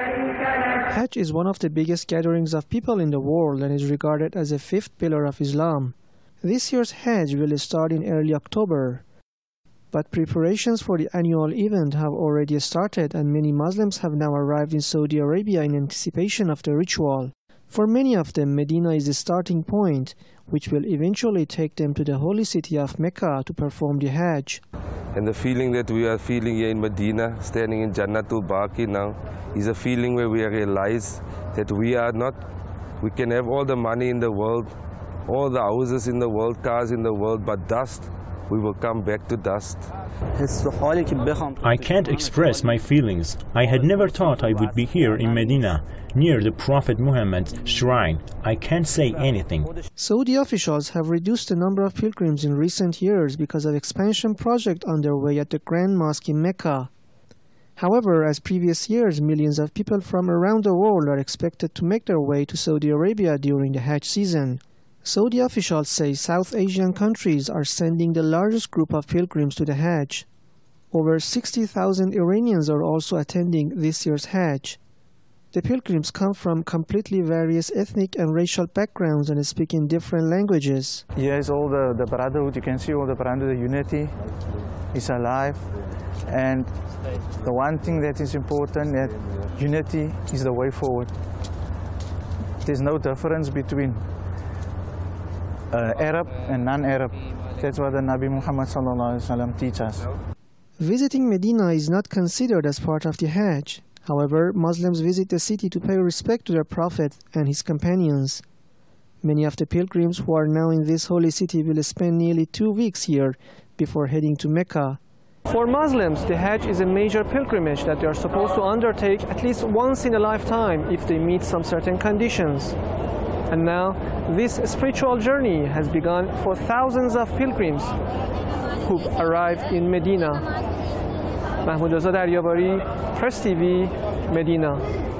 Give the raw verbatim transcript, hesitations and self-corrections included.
Hajj is one of the biggest gatherings of people in the world and is regarded as a fifth pillar of Islam. This year's Hajj will start in early October. But preparations for the annual event have already started, and many Muslims have now arrived in Saudi Arabia in anticipation of the ritual. For many of them, Medina is the starting point, which will eventually take them to the holy city of Mecca to perform the Hajj. And the feeling that we are feeling here in Medina, standing in Jannatul Baqi now, is a feeling where we realize that we are not, we can have all the money in the world, all the houses in the world, cars in the world, but dust, we will come back to dust. I can't express my feelings. I had never thought I would be here in Medina, near the Prophet Muhammad's shrine. I can't say anything. Saudi officials have reduced the number of pilgrims in recent years because of expansion project underway at the Grand Mosque in Mecca. However, as previous years, millions of people from around the world are expected to make their way to Saudi Arabia during the Hajj season. Saudi officials say South Asian countries are sending the largest group of pilgrims to the Hajj. Over sixty thousand Iranians are also attending this year's Hajj. The pilgrims come from completely various ethnic and racial backgrounds and speak in different languages. Here is all the, the brotherhood. You can see all the brotherhood, the unity is alive. And the one thing that is important, that unity is the way forward. There's no difference between uh, Arab and non-Arab. That's what the Nabi Muhammad sallallahu alaihi wasallam teaches us. Visiting Medina is not considered as part of the Hajj. However, Muslims visit the city to pay respect to their Prophet and his companions. Many of the pilgrims who are now in this holy city will spend nearly two weeks here before heading to Mecca. For Muslims, the Hajj is a major pilgrimage that they are supposed to undertake at least once in a lifetime if they meet some certain conditions. And now, this spiritual journey has begun for thousands of pilgrims who've arrived in Medina. Mahmoud Reza Daryabari, Press T V, Medina.